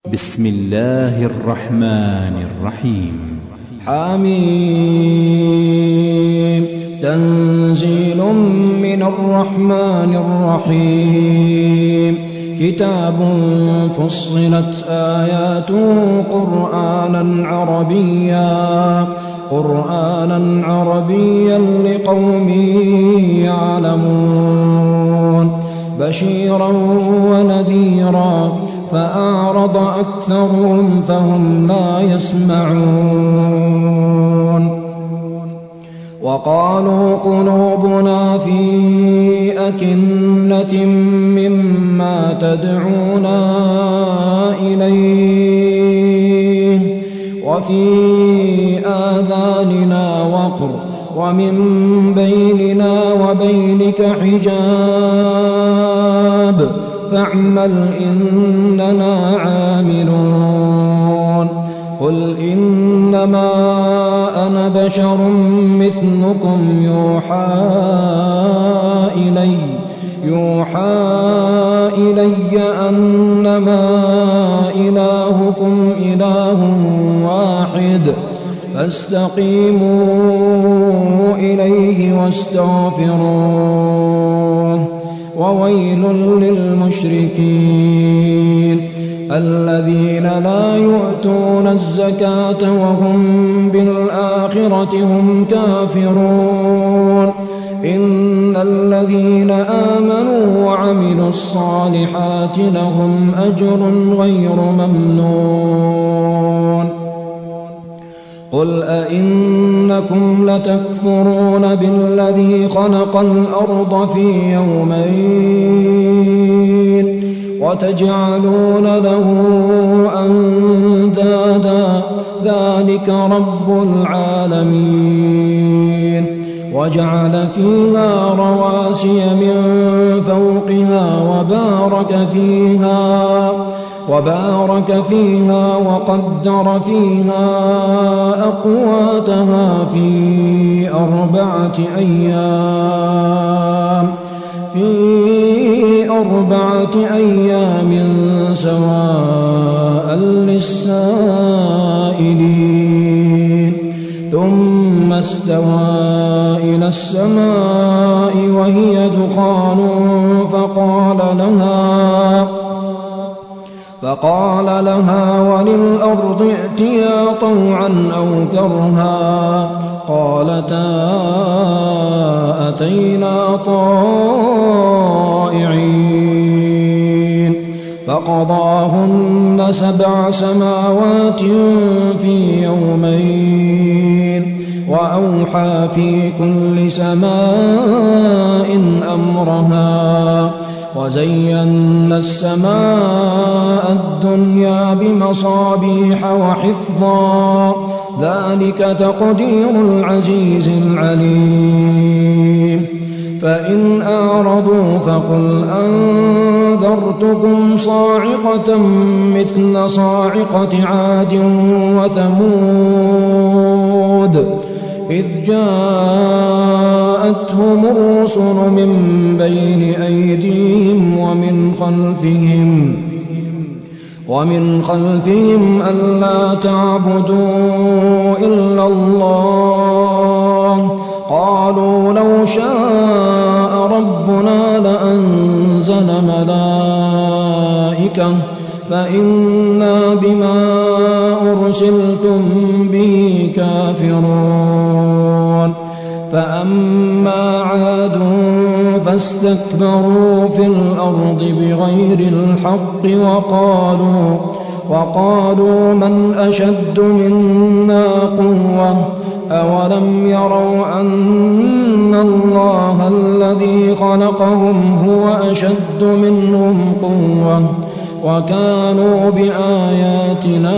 بسم الله الرحمن الرحيم. حميم. تنزيل من الرحمن الرحيم. كتاب فصلت آياته قرآنا عربيا لقوم يعلمون بشيرا ونذيرا فأعرض أكثرهم فهم لا يسمعون. وقالوا قلوبنا في أكنة مما تدعونا إليه وفي آذاننا وقر ومن بيننا وبينك حجاب فاعمل إننا عاملون. قل إنما أنا بشر مثلكم يوحى إلي أنما إلهكم إله واحد فاستقيموا إليه واستغفروه. وويل للمشركين الذين لا يؤتون الزكاة وهم بالآخرة هم كافرون. إن الذين آمنوا وعملوا الصالحات لهم أجر غير ممنون. قل أئنكم لتكفرون بالذي خلق الأرض في يومين وتجعلون له أندادا ذلك رب العالمين. وجعل فيها رواسي من فوقها وبارك فيها وقدر فيها أقواتها في أربعة أيام سواء للسائلين. ثم استوى إلى السماء وهي دخان فقال لها وللأرض ائتيا طوعا أو كرها قالتا أتينا طائعين. فقضاهن 7 سماوات في يومين وأوحى في كل سماء أمرها وزينا السماء الدنيا بمصابيح وحفظا ذلك تقدير العزيز العليم. فإن أعرضوا فقل أنذرتكم صاعقة مثل صاعقة عاد وثمود إذ جاءتهم الرسل من بين أيديهم ومن خلفهم ألا تعبدوا إلا الله قالوا لو شاء ربنا لأنزل ملائكة فإنا بما أرسلتم به كافرون. فأما عاد فاستكبروا في الأرض بغير الحق وقالوا من أشد منا قوة أولم يروا أن الله الذي خلقهم هو أشد منهم قوة وكانوا بآياتنا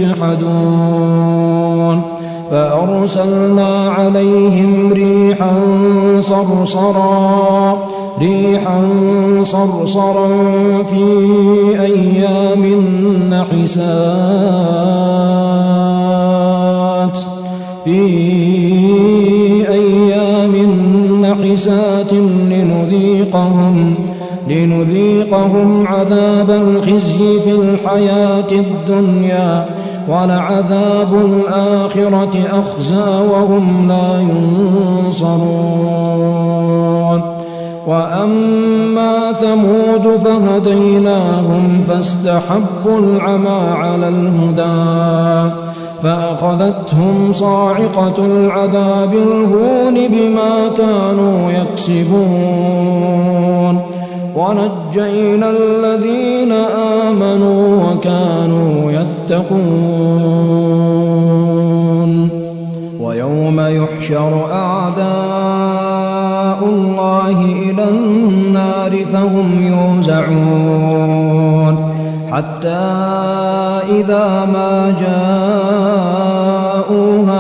يجحدون. فأرسلنا عليهم ريحا صرصرا في أيام نحسات لنذيقهم عذاب الخزي في الحياة الدنيا ولعذاب الآخرة أخزى وهم لا ينصرون. وأما ثمود فهديناهم فاستحبوا العمى على الهدى فأخذتهم صاعقة العذاب الهون بما كانوا يكسبون ونجينا الذين آمنوا وكانوا يتقون. ويوم يحشر أعداء الله إلى النار فهم يوزعون حتى إذا ما جاءوها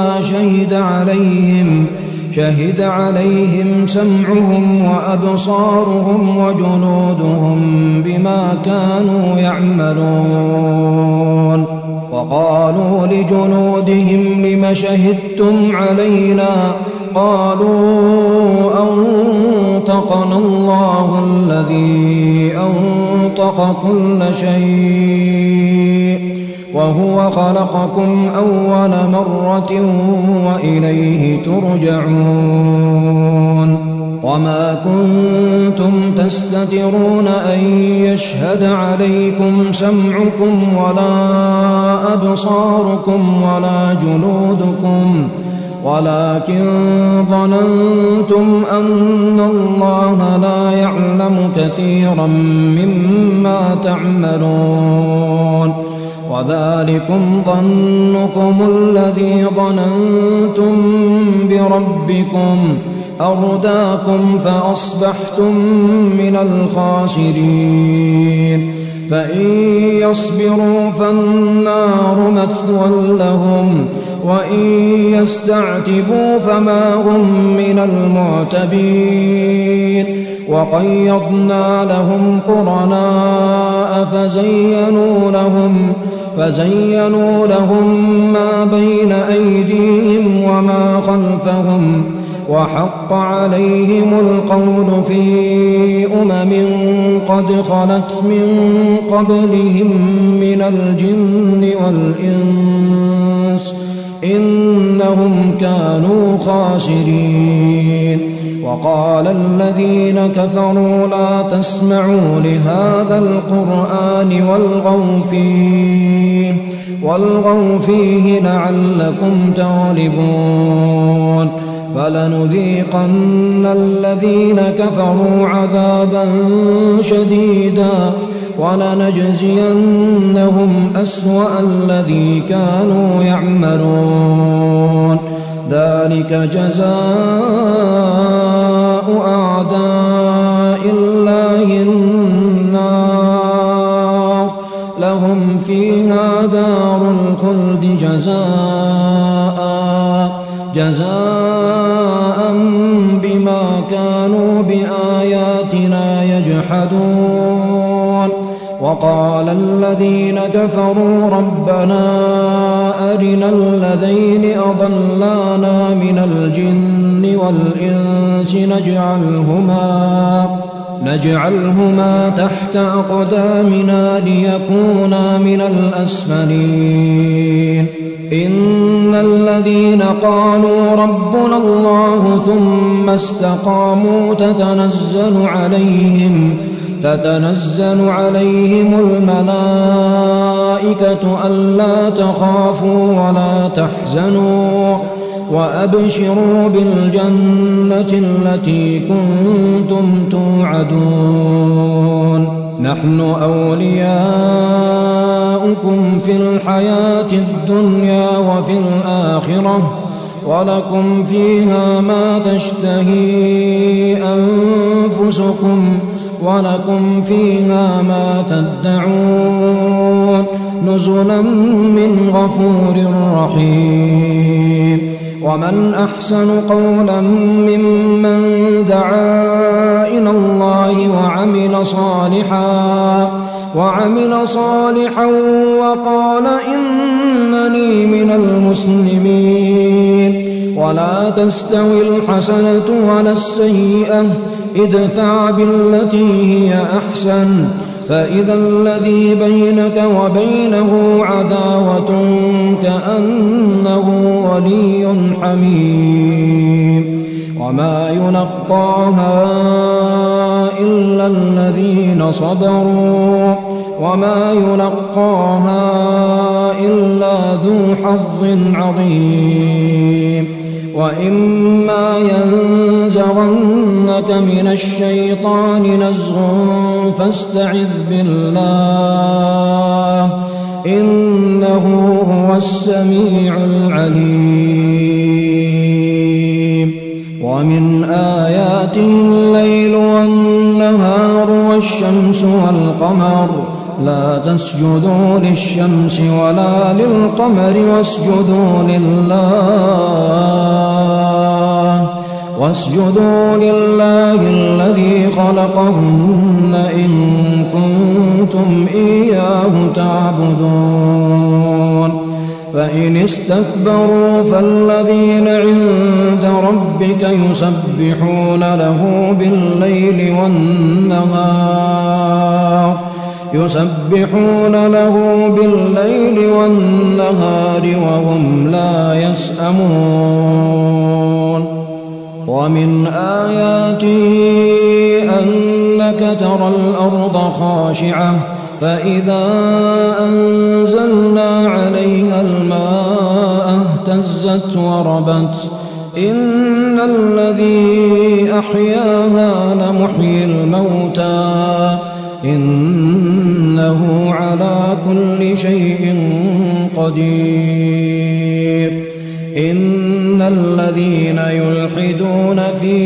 شهد عليهم سمعهم وأبصارهم وجلودهم بما كانوا يعملون. وقالوا لجلودهم لم شهدتم علينا قالوا أنطقنا الله الذي أنطق كل شيء وهو خلقكم أول مرة وإليه ترجعون. وما كنتم تستترون أن يشهد عليكم سمعكم ولا أبصاركم ولا جلودكم ولكن ظننتم أن الله لا يعلم كثيرا مما تعملون. وذلكم ظنكم الذي ظننتم بربكم أرداكم فأصبحتم من الخاسرين. فإن يصبروا فالنار مثوى لهم وإن يستعتبوا فما هم من المعتبين. وقيضنا لهم قرناء فزينوا لهم ما بين أيديهم وما خلفهم وحق عليهم القول في قد خلت من قبلهم من الجن والإنس إنهم كانوا خاسرين. وقال الذين كفروا لا تسمعوا لهذا القرآن والغوا فيه لعلكم تغلبون. فلنذيقن الذين كفروا عذابا شديدا ولنجزينهم أسوأ الذي كانوا يعملون. ذلك جزاء أعداء الله النار لهم فيها دار الخلد جزاء بما كانوا بآياتنا يجحدون. وقال الذين كفروا ربنا أرنا الذين أضلانا من الجن والإنس نجعلهما تحت أقدامنا ليكونا من الأسفلين. إن الذين قالوا ربنا الله ثم استقاموا تتنزل عليهم الملائكة ألا تخافوا ولا تحزنوا وأبشروا بالجنة التي كنتم توعدون. نحن أولياؤكم في الحياة الدنيا وفي الآخرة ولكم فيها ما تشتهي أنفسكم ولكم فيها ما تدعون نزلا من غفور رحيم. ومن أحسن قولا ممن دعا إلى الله وعمل صالحا وقال إنني من المسلمين. ولا تستوي الحسنة ولا السيئة ادفع بالتي هي أحسن فإذا الذي بينك وبينه عداوة كأنه ولي حميم وما يلقاها إلا الذين صبروا وما يلقاها إلا ذو حظ عظيم وإما ينزغنك من الشيطان نزغ فاستعذ بالله إنه هو السميع العليم ومن آياته الليل والنهار والشمس والقمر لا تسجدوا للشمس ولا للقمر واسجدوا لله الذي خلقهن إن كنتم إياه تعبدون فإن استكبروا فالذين عند ربك يسبحون له بالليل والنهار وهم لا يسأمون ومن آياته أنك ترى الأرض خاشعة فإذا أنزلنا عليها الماء اهتزت وربت إن الذي أحياها لمحيي الموتى إنه على كل شيء قدير إن الذين يلحدون في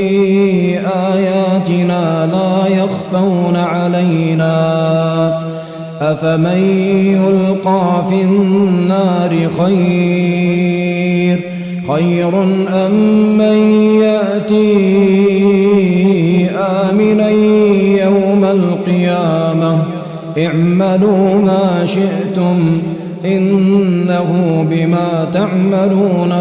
آياتنا لا يخفون علينا أفمن يلقى في النار خير أم من يأتي آمنا يوم القيامة اعملوا ما شئتم إنه بما تعملون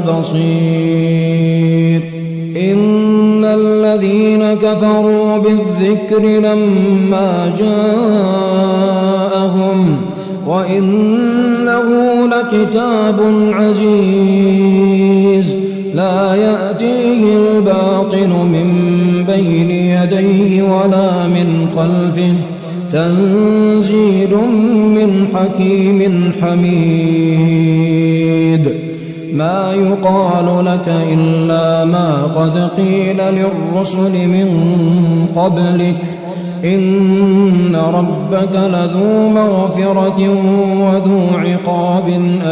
بصير إن الذين كفروا بالذكر لما جاءهم وإنه لكتاب عزيز لا يأتيه الباطل من بين يديه ولا من خلفه تنزيل من حكيم حميد ما يقال لك إلا ما قد قيل للرسل من قبلك إن ربك لذو مغفرة وذو عقاب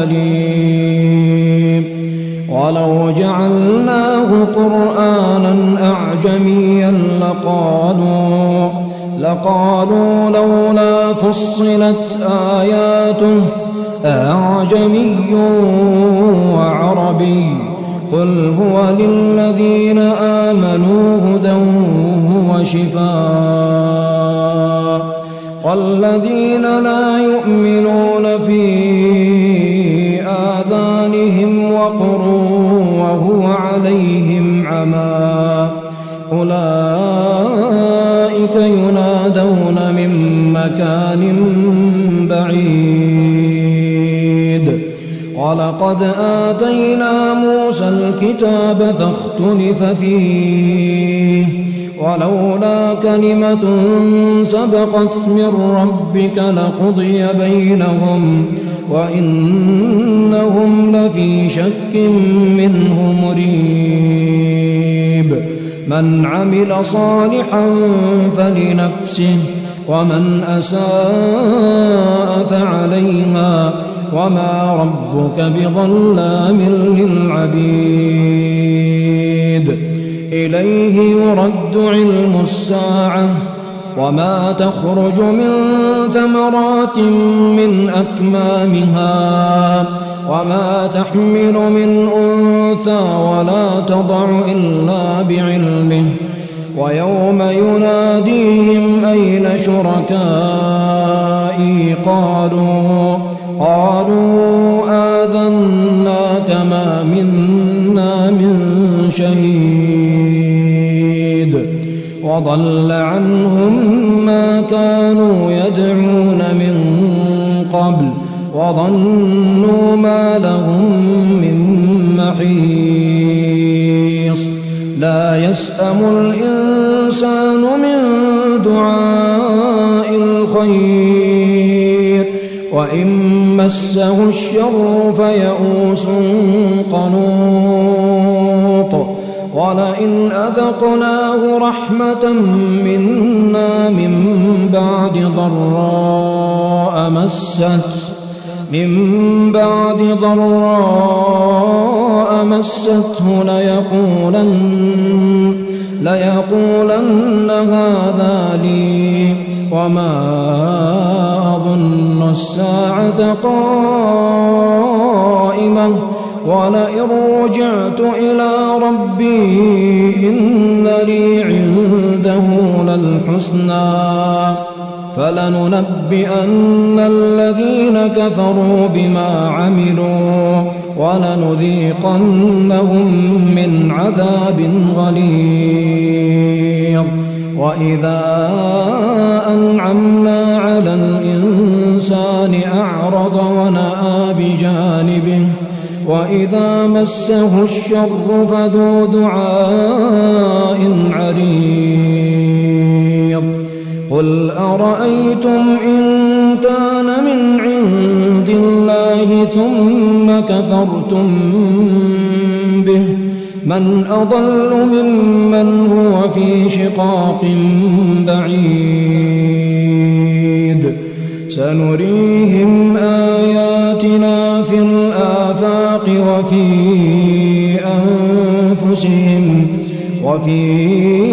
أليم ولو جعلناه قرآنا أعجميا لقالوا لولا فصلت آياته أعجمي وعربي قل هو للذين آمنوا هدى وشفاء والذين لا يؤمنون في آذانهم وقر وهو عليهم عمى أولئك ينادون من مكان بعيد ولقد آتينا موسى الكتاب فاختلف فيه ولولا كلمة سبقت من ربك لقضي بينهم وإنهم لفي شك منه مريب من عمل صالحا فلنفسه ومن أساء فعليها وما ربك بظلام للعبيد إليه يرد علم الساعة وما تخرج من ثمرات من أكمامها وما تحمل من أنثى ولا تضع إلا بعلمه ويوم يناديهم أين شركائي قالوا آذناك ما منا وضل عنهم ما كانوا يدعون من قبل وظنوا ما لهم من محيص لا يسأم الإنسان من دعاء الخير وإن مسه الشر فيئوس قنوط ولئن أذقناه رحمة منا من بعد ضراء مسته ليقولن هذا لي وما أظن الساعة قائمة ولئن رجعت إلى ربي إن لي عنده للحسنى فلننبئن الذين كفروا بما عملوا ولنذيقنهم من عذاب غليظ وإذا أنعمنا على الإنسان أعرض ونأى بجانبه وإذا مسه الشر فذو دعاء عريض قل أرأيتم إن كان من عند الله ثم كفرتم به من أضل ممن هو في شقاق بعيد سنريهم آياتنا في الآفاق وفي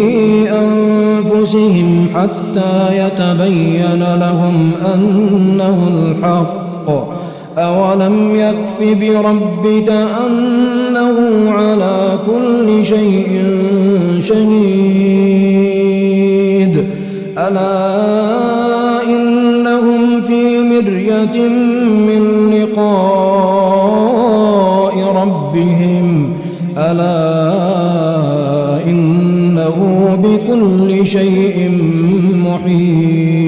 أنفسهم حتى يتبين لهم أنه الحق أولم يكف بربك أنه على كل شيء شهيد ألا إنهم في مرية من لقاء ربهم ألا إنه بكل شيء محيط